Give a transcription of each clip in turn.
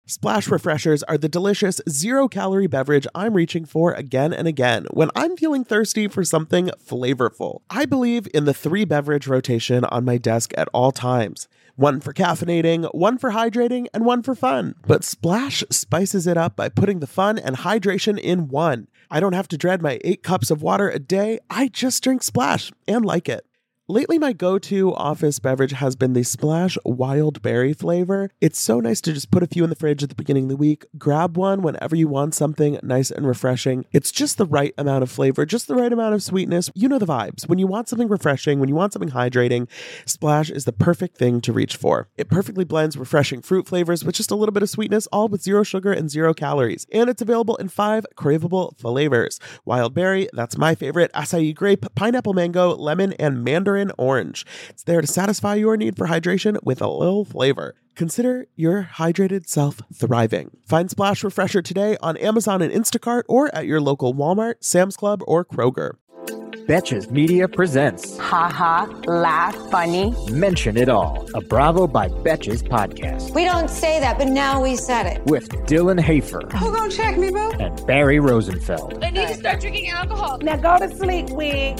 Splash Refreshers are the delicious zero-calorie beverage I'm reaching for again and again when I'm feeling thirsty for something flavorful. I believe in the 3-beverage rotation on my desk at all times. One for caffeinating, one for hydrating, and one for fun. But Splash spices it up by putting the fun and hydration in one. I don't have to dread my 8 cups of water a day. I just drink Splash and like it. Lately, my go-to office beverage has been the Splash Wild Berry flavor. It's so nice to just put a few in the fridge at the beginning of the week, grab one whenever you want something nice and refreshing. It's just the right amount of flavor, just the right amount of sweetness. You know the vibes. When you want something refreshing, when you want something hydrating, Splash is the perfect thing to reach for. It perfectly blends refreshing fruit flavors with just a little bit of sweetness, all with 0 sugar and 0 calories. And it's available in 5 craveable flavors. Wild Berry, that's my favorite, acai grape, pineapple mango, lemon, and mandarin orange. It's there to satisfy your need for hydration with a little flavor. Consider your hydrated self thriving. Find Splash Refresher today on Amazon and Instacart or at your local Walmart, Sam's Club, or Kroger. Betches Media presents Ha laugh, funny. Mention It All, a Bravo by Betches podcast. We don't say that, but now we said it. With Dylan Hafer. Who gonna check me, boo? And Barry Rosenfeld. I need to start drinking alcohol. Now go to sleep, Wig.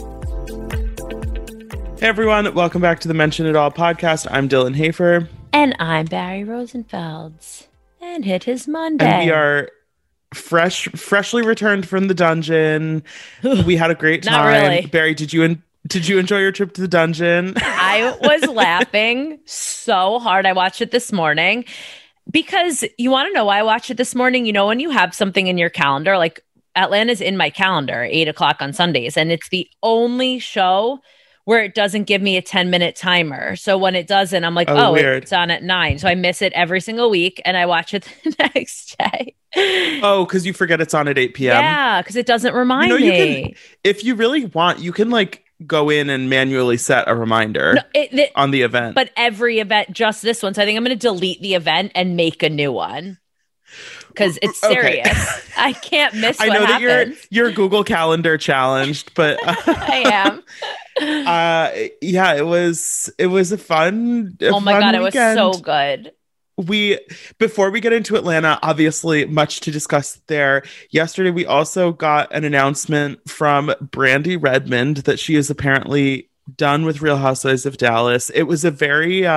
Hey everyone, welcome back to the Mention It All podcast. I'm Dylan Hafer. And I'm Barry Rosenfeld. And it is Monday. And we are freshly returned from the dungeon. We had a great time. Not really. Barry, did you enjoy your trip to the dungeon? I was laughing so hard. I watched it this morning because you want to know why I watched it this morning? You know, when you have something in your calendar, like Atlanta's in my calendar, 8:00 on Sundays, and it's the only show where it doesn't give me a 10-minute timer. So when it doesn't, I'm like, it's on at 9. So I miss it every single week, and I watch it the next day. Oh, because you forget it's on at 8 p.m.? Yeah, because it doesn't remind me. You can, if you really want, you can go in and manually set a reminder on the event. But every event, just this one. So I think I'm going to delete the event and make a new one. Because it's serious. Okay. I can't miss what happens. I know that you're Google Calendar challenged, but I am. Yeah, it was a fun oh my God, weekend. It was so good. Before we get into Atlanta, obviously much to discuss there. Yesterday, we also got an announcement from Brandi Redmond that she is apparently done with Real Housewives of Dallas. It was a very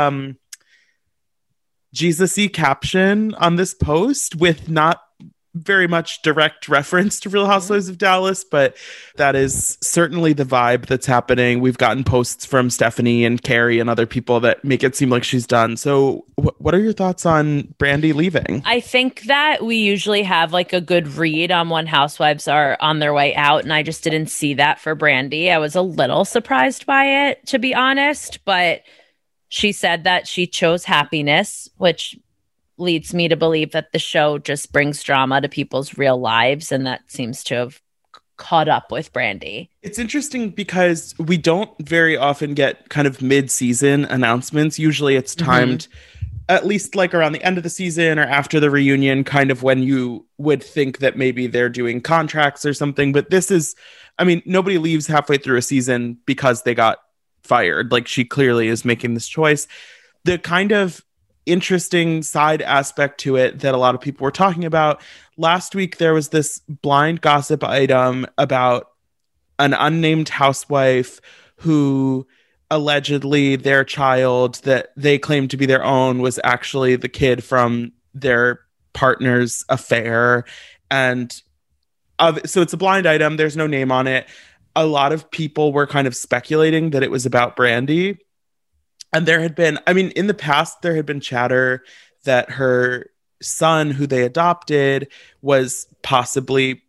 Jesus-y caption on this post with not very much direct reference to Real Housewives of Dallas, but that is certainly the vibe that's happening. We've gotten posts from Stephanie and Carrie and other people that make it seem like she's done. So what are your thoughts on Brandi leaving? I think that we usually have a good read on when housewives are on their way out, and I just didn't see that for Brandi. I was a little surprised by it, to be honest, but she said that she chose happiness, which leads me to believe that the show just brings drama to people's real lives, and that seems to have caught up with Brandi. It's interesting because we don't very often get kind of mid-season announcements. Usually it's timed at least around the end of the season or after the reunion, kind of when you would think that maybe they're doing contracts or something. But this is, nobody leaves halfway through a season because they got fired. She clearly is making this choice. The kind of interesting side aspect to it that a lot of people were talking about last week, there was this blind gossip item about an unnamed housewife who allegedly their child that they claimed to be their own was actually the kid from their partner's affair. And so it's a blind item. There's no name on it. A lot of people were kind of speculating that it was about Brandi. And there had been, in the past, there had been chatter that her son, who they adopted, was possibly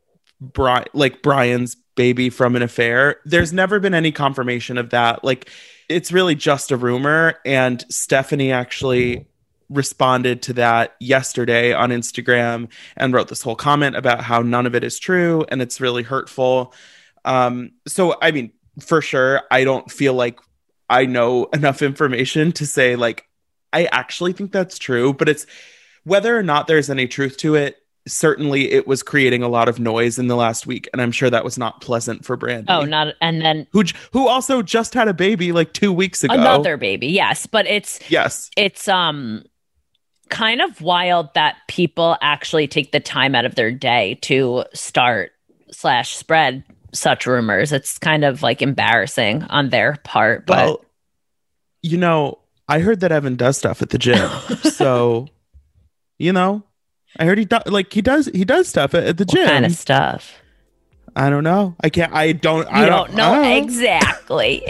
Brian's baby from an affair. There's never been any confirmation of that. It's really just a rumor. And Stephanie actually responded to that yesterday on Instagram and wrote this whole comment about how none of it is true and it's really hurtful. So, for sure, I don't feel like I know enough information to say, I actually think that's true, but it's whether or not there's any truth to it. Certainly it was creating a lot of noise in the last week, and I'm sure that was not pleasant for Brandi. Oh, and then who also just had a baby 2 weeks ago. Another baby, yes, but it's kind kind of wild that people actually take the time out of their day to start/spread such rumors. It's kind of like embarrassing on their part. But Well, you know, I heard that Evan does stuff at the gym. So, you know, I heard he does stuff at the gym. what kind of stuff? I don't know. I don't know. Exactly.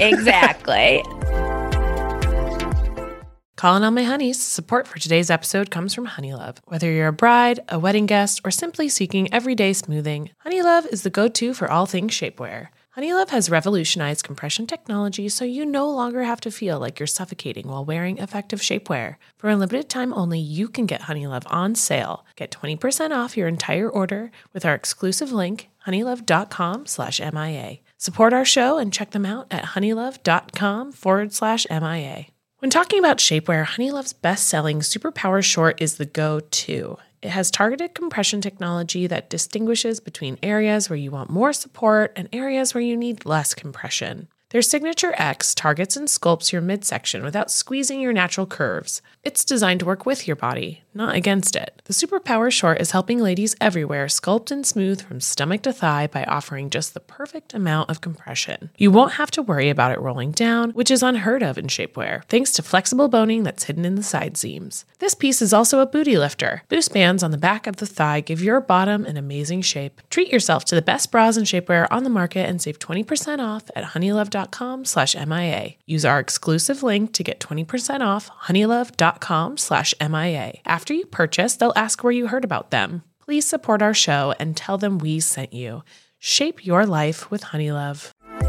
Calling all my honeys. Support for today's episode comes from Honeylove. Whether you're a bride, a wedding guest, or simply seeking everyday smoothing, Honeylove is the go-to for all things shapewear. Honeylove has revolutionized compression technology so you no longer have to feel like you're suffocating while wearing effective shapewear. For a limited time only, you can get Honeylove on sale. Get 20% off your entire order with our exclusive link, honeylove.com/MIA. Support our show and check them out at honeylove.com/MIA. When talking about shapewear, Honeylove's best-selling Superpower Short is the go-to. It has targeted compression technology that distinguishes between areas where you want more support and areas where you need less compression. Their Signature X targets and sculpts your midsection without squeezing your natural curves. It's designed to work with your body, not against it. The Superpower Short is helping ladies everywhere sculpt and smooth from stomach to thigh by offering just the perfect amount of compression. You won't have to worry about it rolling down, which is unheard of in shapewear, thanks to flexible boning that's hidden in the side seams. This piece is also a booty lifter. Boost bands on the back of the thigh give your bottom an amazing shape. Treat yourself to the best bras and shapewear on the market and save 20% off at honeylove.com/MIA. Use our exclusive link to get 20% off honeylove.com/MIA. After you purchase, they'll ask where you heard about them. Please support our show and tell them we sent you. Shape your life with Honeylove.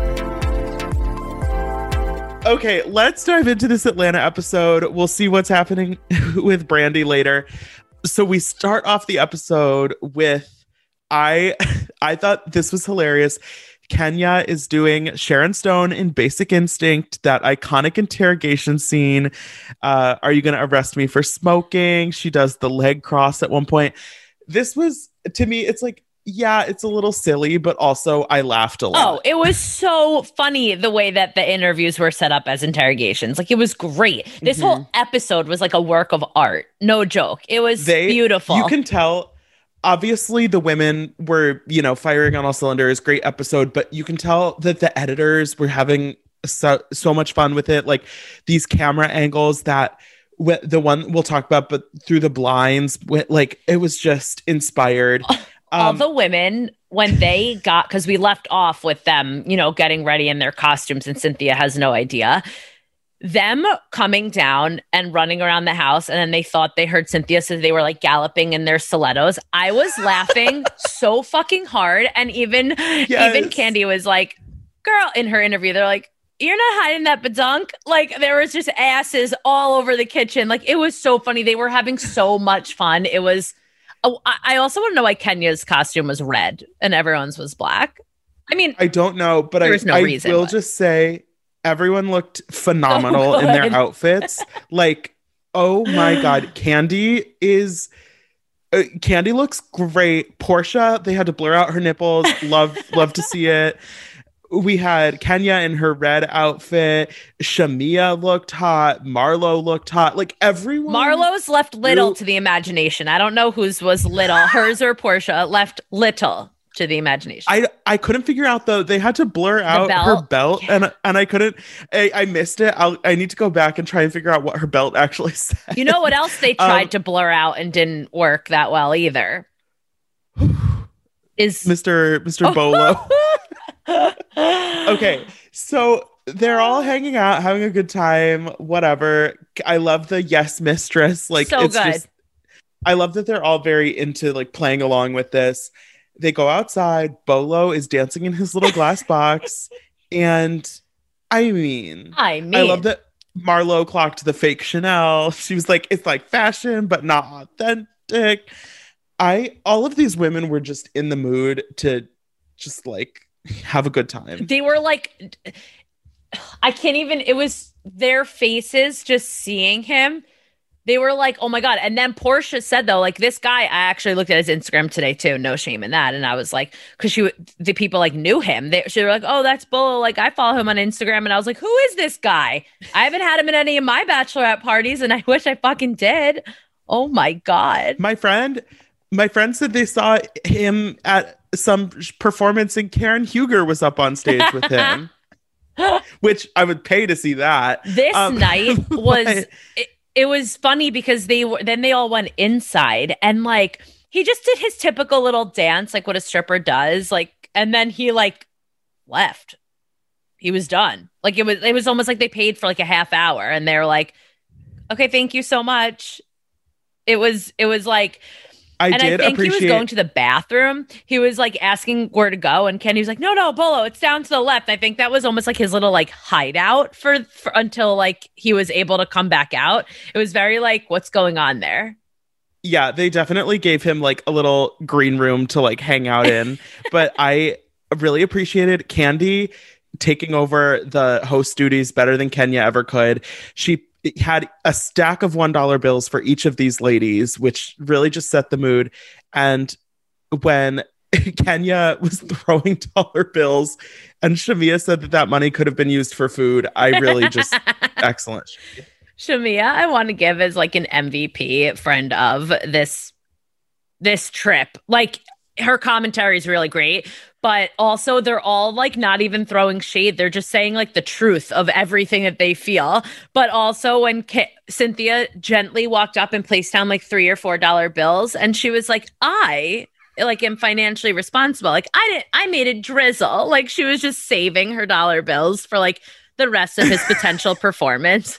Okay, let's dive into this Atlanta episode. We'll see what's happening with Brandy later. So we start off the episode with I thought this was hilarious. Kenya is doing Sharon Stone in Basic Instinct, that iconic interrogation scene. Are you going to arrest me for smoking? She does the leg cross at one point. This was, to me, it's like, yeah, it's a little silly, but also I laughed a lot. Oh, it was so funny the way that the interviews were set up as interrogations. Like, it was great. This whole episode was like a work of art. No joke. It was beautiful. You can tell. Obviously, the women were, firing on all cylinders. Great episode. But you can tell that the editors were having so much fun with it. Like these camera angles that the one we'll talk about, but through the blinds, like it was just inspired. All the women, when they got, because we left off with them, getting ready in their costumes and Cynthia has no idea. Them coming down and running around the house, and then they thought they heard Cynthia, so they were like galloping in their stilettos. I was laughing so fucking hard, and even Candy was like, "Girl," in her interview, they're like, "You're not hiding that badunk." Like there was just asses all over the kitchen. Like it was so funny. They were having so much fun. It was. Oh, I also want to know why Kenya's costume was red and everyone's was black. I mean, I don't know, but I will just say. Everyone looked phenomenal in their outfits. Like, oh my God. Candy looks great. Portia, they had to blur out her nipples. Love to see it. We had Kenya in her red outfit. Shamia looked hot. Marlo looked hot. Like everyone. Marlo's left little to the imagination. I don't know whose was little, hers or Portia. Left little to the imagination. I couldn't figure out though. They had to blur out her belt, and I couldn't. I missed it. I need to go back and try and figure out what her belt actually said. You know what else they tried to blur out and didn't work that well either? Is Mr. Bolo. Okay, so they're all hanging out, having a good time. Whatever. I love the yes mistress. Like so it's good. just. I love that they're all very into like playing along with this. They go outside. Bolo is dancing in his little glass box. And I mean, I love that Marlo clocked the fake Chanel. She was like, it's like fashion, but not authentic. All of these women were just in the mood to just like have a good time. They were like, I can't even, it was their faces just seeing him. They were like, oh my God. And then Portia said, though, like this guy, I actually looked at his Instagram today, too. No shame in that. And I was like, because the people like knew him. They were like, oh, that's Bolo. Like I follow him on Instagram. And I was like, who is this guy? I haven't had him at any of my bachelorette parties. And I wish I fucking did. Oh my God. My friend said they saw him at some performance and Karen Huger was up on stage with him, which I would pay to see that. This night was, it was funny because they all went inside and like, he just did his typical little dance, like what a stripper does. Like, and then he like left. He was done. Like it was almost like they paid for like a half hour and they were like, okay, thank you so much. It was like, I think he was going to the bathroom. He was like asking where to go. And Kenny was like, no, Bolo, it's down to the left. I think that was almost like his little like hideout for until like he was able to come back out. It was very like, what's going on there? Yeah, they definitely gave him like a little green room to like hang out in. But I really appreciated Candy taking over the host duties better than Kenya ever could. She had a stack of $1 bills for each of these ladies, which really just set the mood. And when Kenya was throwing dollar bills and Shamia said that money could have been used for food, I really just excellent. Shamia, I want to give as like an MVP friend of this trip. Like her commentary is really great, but also they're all like not even throwing shade. They're just saying like the truth of everything that they feel. But also when Cynthia gently walked up and placed down like $3 or $4 bills, and she was like, I like am financially responsible. Like I made it drizzle. Like she was just saving her dollar bills for like the rest of his potential performance.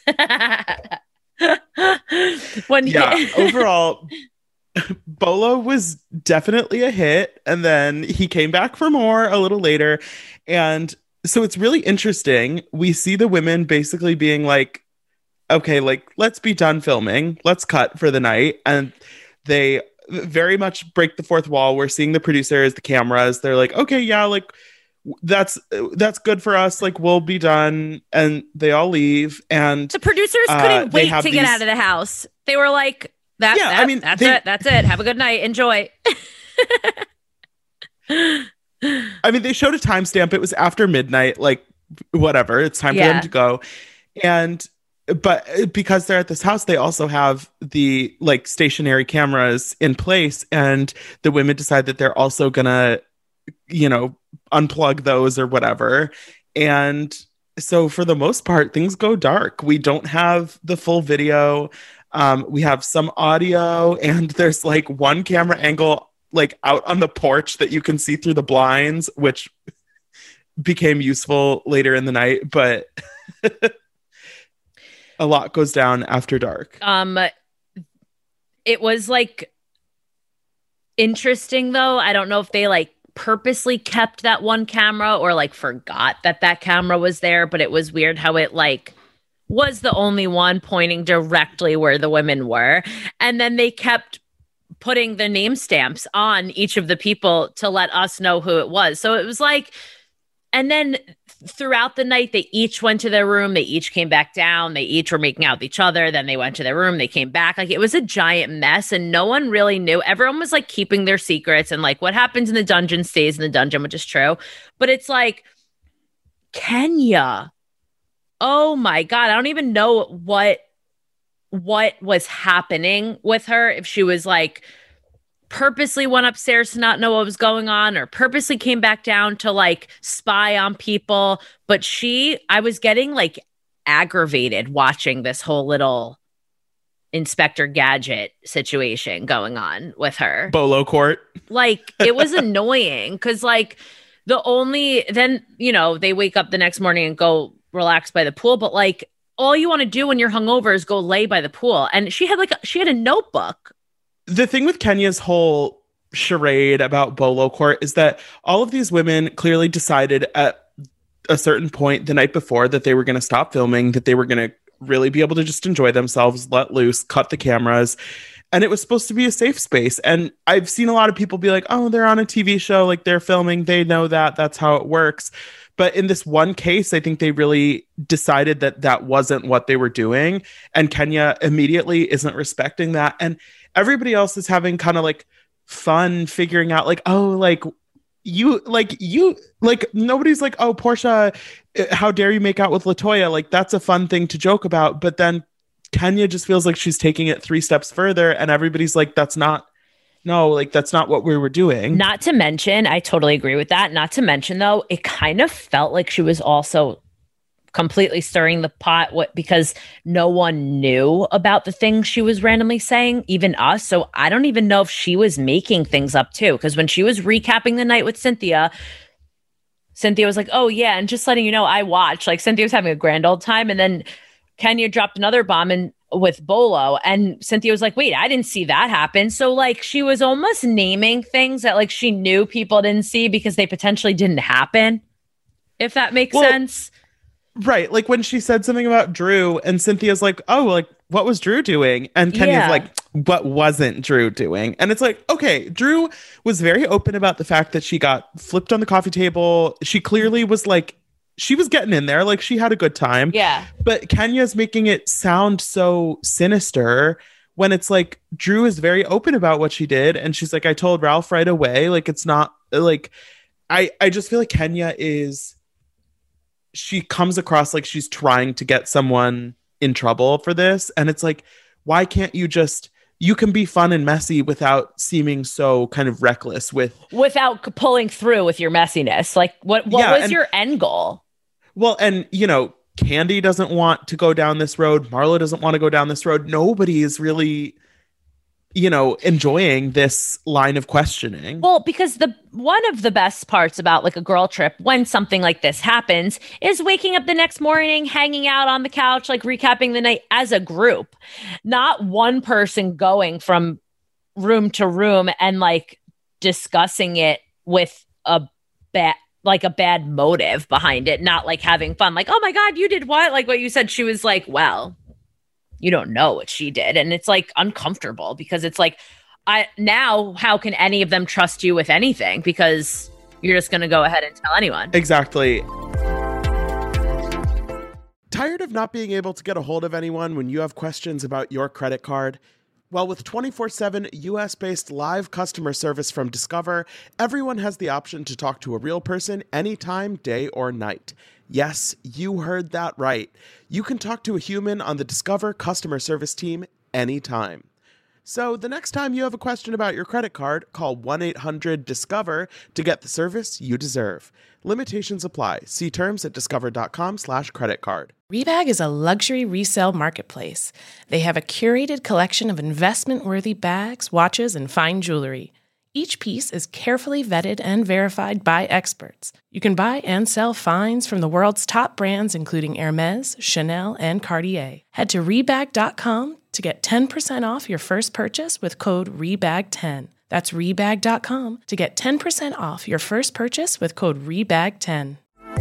Overall, Bolo was definitely a hit, and then he came back for more a little later. And so it's really interesting. We see the women basically being like, okay, like, let's be done filming. Let's cut for the night. And they very much break the fourth wall. We're seeing the producers, the cameras. They're like, okay, yeah, like, that's good for us. Like, we'll be done. And they all leave. And the producers couldn't wait to get out of the house. They were like, that's it. Have a good night. Enjoy. I mean, they showed a timestamp. It was after midnight, like whatever. It's time for them to go. But because they're at this house, they also have the like stationary cameras in place, and the women decide that they're also gonna, unplug those or whatever. And so for the most part, things go dark. We don't have the full video. We have some audio, and there's like one camera angle like out on the porch that you can see through the blinds, which became useful later in the night, but a lot goes down after dark. It was like interesting though. I don't know if they like purposely kept that one camera or like forgot that camera was there, but it was weird how it like was the only one pointing directly where the women were. And then they kept putting the name stamps on each of the people to let us know who it was. So it was like, and then throughout the night, they each went to their room. They each came back down. They each were making out with each other. Then they went to their room. They came back. Like it was a giant mess and no one really knew. Everyone was like keeping their secrets, and like what happens in the dungeon stays in the dungeon, which is true. But it's like Kenya. Oh my God. I don't even know what was happening with her. If she was like purposely went upstairs to not know what was going on, or purposely came back down to like spy on people. But I was getting like aggravated watching this whole little Inspector Gadget situation going on with her. Bolo court. Like it was annoying because like then they wake up the next morning and go relax by the pool, but like all you want to do when you're hungover is go lay by the pool. And she had a notebook. The thing with Kenya's whole charade about Bolo Court is that all of these women clearly decided at a certain point the night before that they were going to stop filming, that they were going to really be able to just enjoy themselves, let loose, cut the cameras. And it was supposed to be a safe space. And I've seen a lot of people be like, oh, they're on a TV show, like they're filming, they know that's how it works. But in this one case, I think they really decided that wasn't what they were doing. And Kenya immediately isn't respecting that. And everybody else is having kind of like fun figuring out like, oh, like you nobody's like, oh, Portia, how dare you make out with LaToya? Like that's a fun thing to joke about. But then Kenya just feels like she's taking it 3 steps further, and everybody's like, that's not what we were doing. Not to mention, I totally agree with that. Not to mention, though, it kind of felt like she was also completely stirring the pot because no one knew about the things she was randomly saying, even us. So I don't even know if she was making things up too. Because when she was recapping the night with Cynthia was like, oh yeah, and just letting you know, I watched. Like, Cynthia was having a grand old time. And then Kenya dropped another bomb with Bolo, and Cynthia was like, wait, I didn't see that happen. So like, she was almost naming things that like she knew people didn't see because they potentially didn't happen, if that makes sense. Right. Like when she said something about Drew, and Cynthia's like, oh, like, what was Drew doing? And Kenya's like, what wasn't Drew doing? And it's like, okay, Drew was very open about the fact that she got flipped on the coffee table. She clearly was like, she was getting in there. Like, she had a good time. Yeah. But Kenya's making it sound so sinister when it's like, Drew is very open about what she did. And she's like, I told Ralph right away. Like, it's not like, I just feel like Kenya she comes across like she's trying to get someone in trouble for this. And it's like, why can't you can be fun and messy without seeming so kind of reckless without pulling through with your messiness. Like what was your end goal? Well, and Kandi doesn't want to go down this road. Marlo doesn't want to go down this road. Nobody is really, enjoying this line of questioning. Well, because one of the best parts about like a girl trip when something like this happens is waking up the next morning, hanging out on the couch, like recapping the night as a group, not one person going from room to room and like discussing it with a bad motive behind it, not like having fun. Like, oh my God, you did what? Like what you said, she was like, well, you don't know what she did. And it's like uncomfortable because it's like, now how can any of them trust you with anything? Because you're just going to go ahead and tell anyone. Exactly. Tired of not being able to get a hold of anyone when you have questions about your credit card? Well, with 24/7 US-based live customer service from Discover, everyone has the option to talk to a real person anytime, day or night. Yes, you heard that right. You can talk to a human on the Discover customer service team anytime. So the next time you have a question about your credit card, call 1-800-DISCOVER to get the service you deserve. Limitations apply. See terms at discover.com/creditcard. Rebag is a luxury resale marketplace. They have a curated collection of investment-worthy bags, watches, and fine jewelry. Each piece is carefully vetted and verified by experts. You can buy and sell finds from the world's top brands, including Hermes, Chanel, and Cartier. Head to Rebag.com to get 10% off your first purchase with code REBAG10. That's Rebag.com to get 10% off your first purchase with code REBAG10.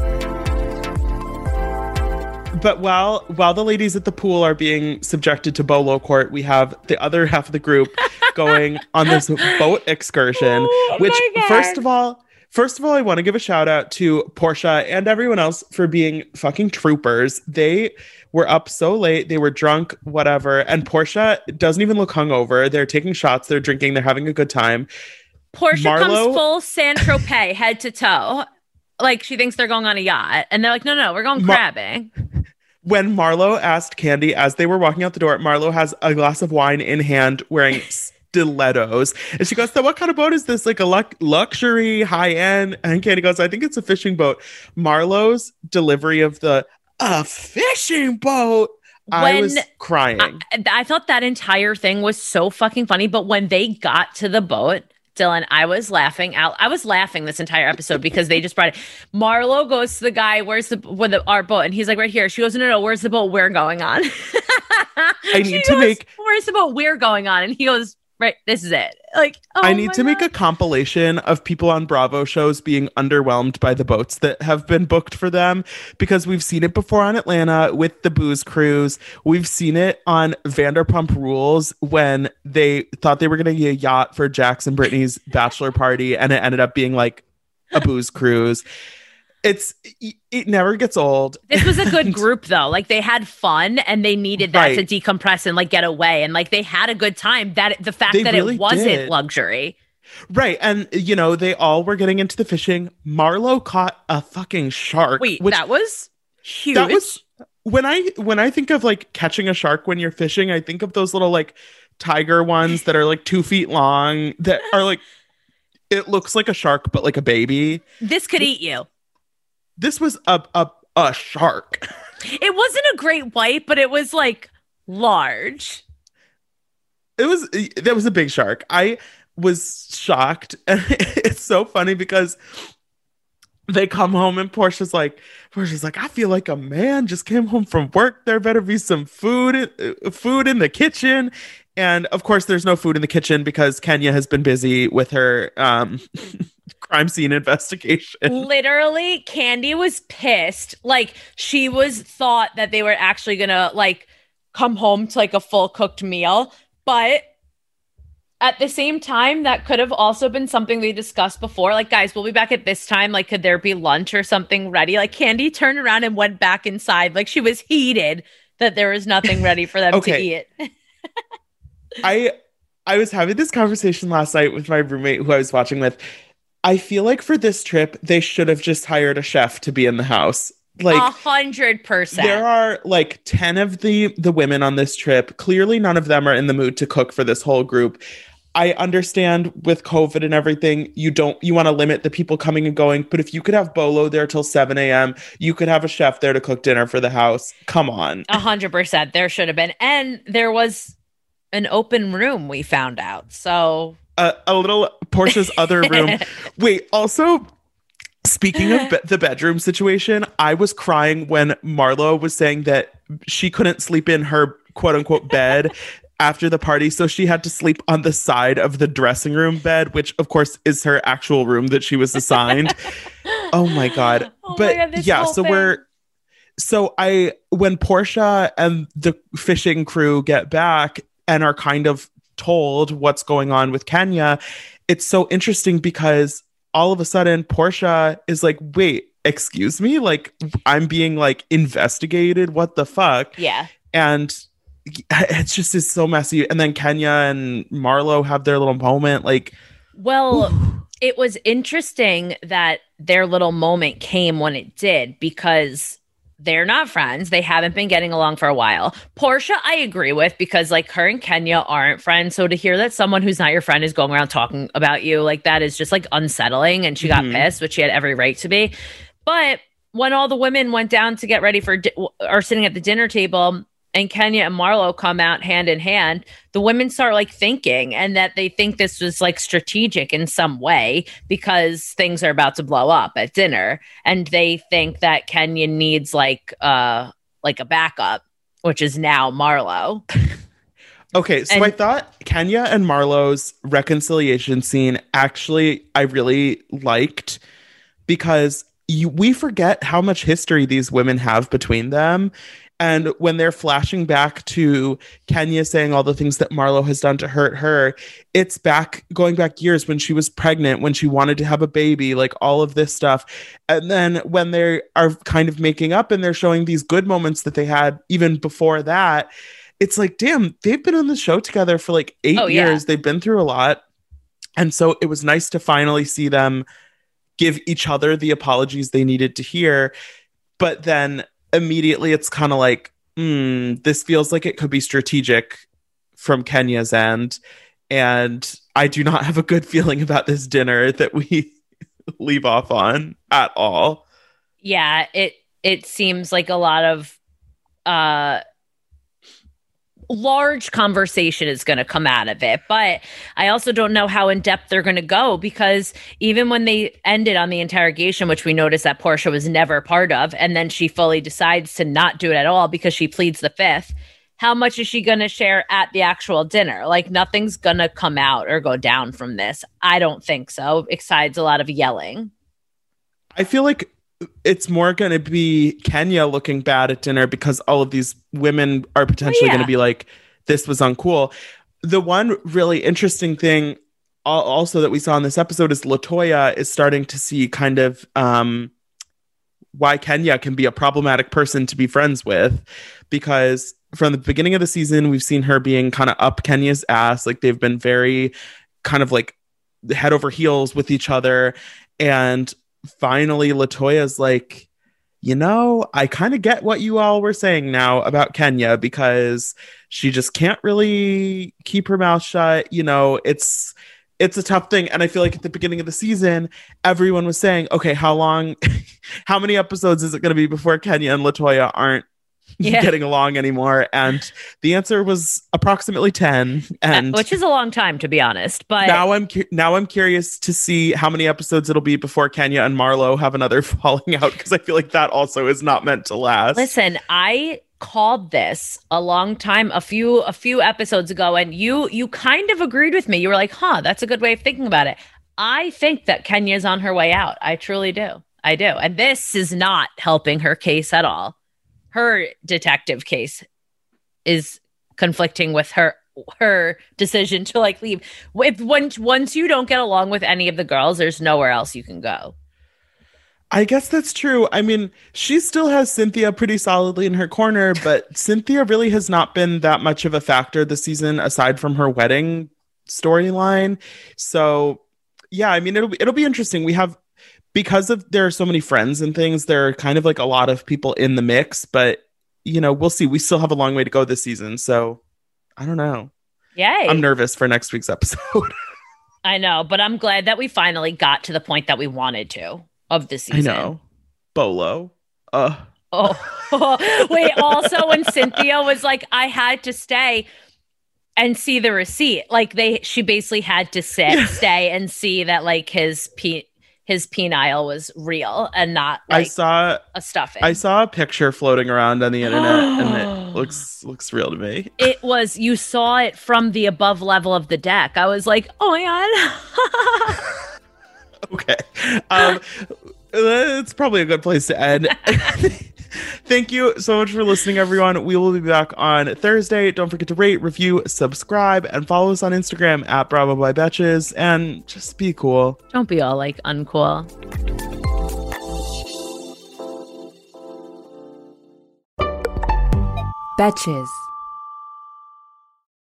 But while the ladies at the pool are being subjected to Bolo Court, we have the other half of the group going on this boat excursion, which first of all, I want to give a shout out to Portia and everyone else for being fucking troopers. They were up so late. They were drunk, whatever. And Portia doesn't even look hungover. They're taking shots. They're drinking. They're having a good time. Portia comes full Saint-Tropez head to toe. Like she thinks they're going on a yacht. And they're like, no, we're going crabbing. When Marlo asked Kandi as they were walking out the door, Marlo has a glass of wine in hand wearing stilettos. And she goes, so what kind of boat is this? Like a luxury, high-end? And Kandi goes, I think it's a fishing boat. Marlo's delivery of a fishing boat. I was crying. I thought that entire thing was so fucking funny. But when they got to the boat, Dylan, I was laughing out. I was laughing this entire episode because they just brought it. Marlo goes to the guy, where's our boat? And he's like, right here. She goes, no, where's the boat we're going on? Where's the boat we're going on? And he goes, right, this is it. Like, I need to make a compilation of people on Bravo shows being underwhelmed by the boats that have been booked for them, because we've seen it before on Atlanta with the booze cruise. We've seen it on Vanderpump Rules when they thought they were going to get a yacht for Jax and Brittany's bachelor party, and it ended up being like a booze cruise. It never gets old. This was a good group though. Like they had fun and they needed that to decompress and like get away. And like they had a good time. The fact that really it wasn't luxury. Right. And they all were getting into the fishing. Marlo caught a fucking shark. Wait, that was huge. when I think of like catching a shark when you're fishing, I think of those little like tiger ones that are like 2 feet long that are like, it looks like a shark, but like a baby. This could eat you. This was a shark. It wasn't a great white, but it was like large. That was a big shark. I was shocked. And it's so funny because they come home and Portia's like, I feel like a man just came home from work. There better be some food in the kitchen. And of course, there's no food in the kitchen because Kenya has been busy with her crime scene investigation. Literally, Candy was pissed. Like, she thought that they were actually gonna like come home to like a full cooked meal. But at the same time, that could have also been something they discussed before. Like, guys, we'll be back at this time. Like, could there be lunch or something ready? Like, Candy turned around and went back inside. Like, she was heated that there was nothing ready for them to eat. I was having this conversation last night with my roommate who I was watching with. I feel like for this trip, they should have just hired a chef to be in the house. Like 100%. There are like 10 of the women on this trip. Clearly, none of them are in the mood to cook for this whole group. I understand with COVID and everything, you want to limit the people coming and going. But if you could have Bolo there till 7 a.m., you could have a chef there to cook dinner for the house. Come on. 100%. There should have been. And there was an open room, we found out. So a little Portia's other room. Wait, also, speaking of the bedroom situation, I was crying when Marlo was saying that she couldn't sleep in her quote unquote bed after the party. So she had to sleep on the side of the dressing room bed, which of course is her actual room that she was assigned. Oh my God. When Portia and the fishing crew get back and are kind of told what's going on with Kenya, it's so interesting because all of a sudden Portia is like, wait, excuse me? Like, I'm being like investigated. What the fuck? Yeah. And it's just is so messy. And then Kenya and Marlo have their little moment. Like, well, it was interesting that their little moment came when it did because they're not friends. They haven't been getting along for a while. Portia, I agree with because like her and Kenya aren't friends. So to hear that someone who's not your friend is going around talking about you, like that is just like unsettling. And she got pissed, which she had every right to be. But when all the women went down to get ready for or sitting at the dinner table and Kenya and Marlo come out hand in hand, the women start like thinking and that they think this was like strategic in some way because things are about to blow up at dinner. And they think that Kenya needs like a backup, which is now Marlo. Okay, so I thought Kenya and Marlo's reconciliation scene actually I really liked because we forget how much history these women have between them. And when they're flashing back to Kenya saying all the things that Marlo has done to hurt her, it's going back years when she was pregnant, when she wanted to have a baby, like all of this stuff. And then when they are kind of making up and they're showing these good moments that they had even before that, it's like, damn, they've been on the show together for like 8 years. Yeah. They've been through a lot. And so it was nice to finally see them give each other the apologies they needed to hear. But then immediately it's kind of like, this feels like it could be strategic from Kenya's end. And I do not have a good feeling about this dinner that we leave off on at all. Yeah, it seems like a lot of large conversation is going to come out of it. But I also don't know how in depth they're going to go because even when they ended on the interrogation, which we noticed that Portia was never part of, and then she fully decides to not do it at all because she pleads the fifth, how much is she going to share at the actual dinner? Like nothing's going to come out or go down from this. I don't think so, besides a lot of yelling. I feel like it's more going to be Kenya looking bad at dinner because all of these women are potentially going to be like, this was uncool. The one really interesting thing also that we saw in this episode is LaToya is starting to see kind of why Kenya can be a problematic person to be friends with, because from the beginning of the season, we've seen her being kind of up Kenya's ass. Like they've been very kind of like head over heels with each other. And finally LaToya's like, I kind of get what you all were saying now about Kenya, because she just can't really keep her mouth shut. It's a tough thing. And I feel like at the beginning of the season, everyone was saying, okay, how many episodes is it going to be before Kenya and LaToya aren't getting along anymore? And the answer was approximately 10, and which is a long time, to be honest. But now I'm curious to see how many episodes it'll be before Kenya and Marlo have another falling out, because I feel like that also is not meant to last. Listen, I called this a long time, a few episodes ago, and you kind of agreed with me. You were like, that's a good way of thinking about it. I think that Kenya's on her way out. I truly do. I do. And this is not helping her case at all. Her detective case is conflicting with her decision to leave. Once you don't get along with any of the girls, there's nowhere else you can go. I guess that's true. I mean, she still has Cynthia pretty solidly in her corner, but Cynthia really has not been that much of a factor this season, aside from her wedding storyline. So yeah, I mean, it'll be interesting. We have, because there are so many friends and things, there are kind of a lot of people in the mix, but we'll see. We still have a long way to go this season. So I don't know. Yay. I'm nervous for next week's episode. I know, but I'm glad that we finally got to the point that we wanted to of the season. I know. Bolo. Wait, also when Cynthia was like, I had to stay and see the receipt. She basically had to stay and see that his penile was real and not a stuffing. I saw a picture floating around on the internet and it looks real to me. It was, you saw it from the above level of the deck. I was like, oh my God. Okay. It's probably a good place to end. Thank you so much for listening, everyone. We will be back on Thursday. Don't forget to rate, review, subscribe, and follow us on Instagram at Bravo by Betches, and just be cool. Don't be all uncool. Betches.